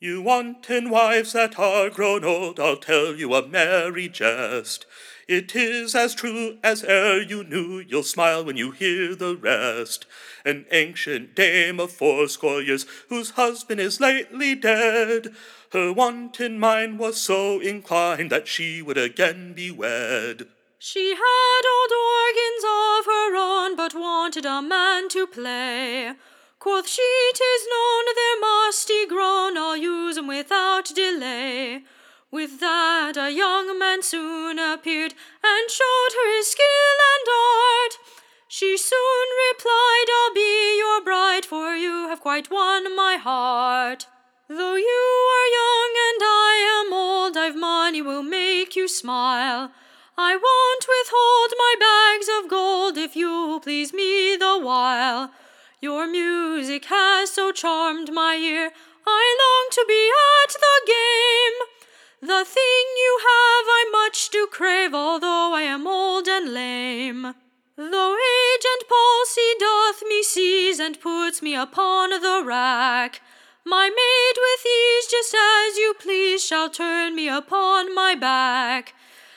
You wanton wives that are grown old, I'll tell you a merry jest. It is as true as e'er you knew, you'll smile when you hear the rest. An ancient dame of 80 years, whose husband is lately dead, her wanton mind was so inclined that she would again be wed. She had old organs of her own, but wanted a man to play. Quoth she, 'tis known their musty grown, I'll use 'em without delay. With that a young man soon appeared, and showed her his skill and art. She soon replied, I'll be your bride, for you have quite won my heart. Though you are young and I am old, I've money will make you smile. I won't withhold my bags of gold, if you'll please me the while. Your music has so charmed my ear, I long to be at the game. The thing you have I much do crave, although I am old and lame. Though age and palsy doth me seize, and puts me upon the rack, my maid with ease, just as you please, shall turn me upon my back.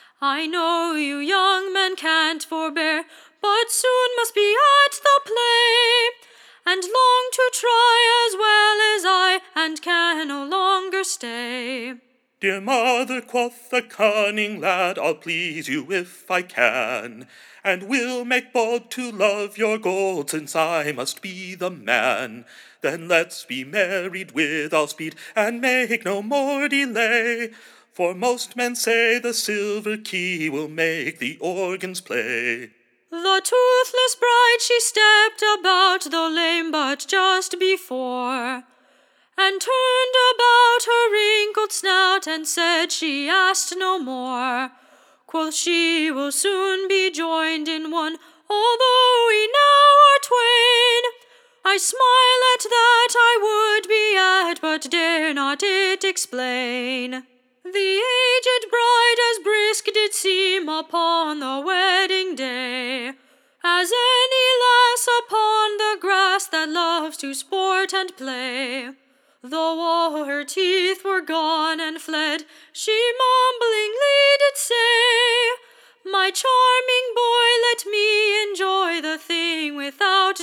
I know you young men can't forbear, but soon must be at the play, and long to try as well as I, and can no longer stay. Dear mother, quoth the cunning lad, I'll please you if I can, and will make bold to love your gold, since I must be the man. Then let's be married with all speed, and make no more delay. For most men say the silver key will make the organs play. The toothless bride she stepped about, though lame but just before, and turned about her wrinkled snout, and said she asked no more. Quoth she, will soon be joined in one, although we now are twain. I smile at that I would be at, but dare not it explain. The aged bride as brisk did seem upon the wedding day, as any lass upon the grass that loves to sport and play. Though all her teeth were gone and fled, she mumblingly did say, my charming boy, let me enjoy the thing without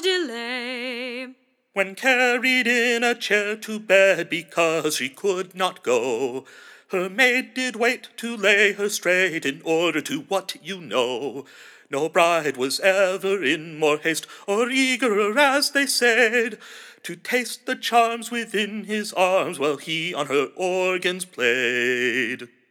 delay. When carried in a chair to bed, because she could not go, her maid did wait to lay her straight, in order to what you know. No bride was ever in more haste, or eagerer, as they said, to taste the charms within his arms, while he on her organs played.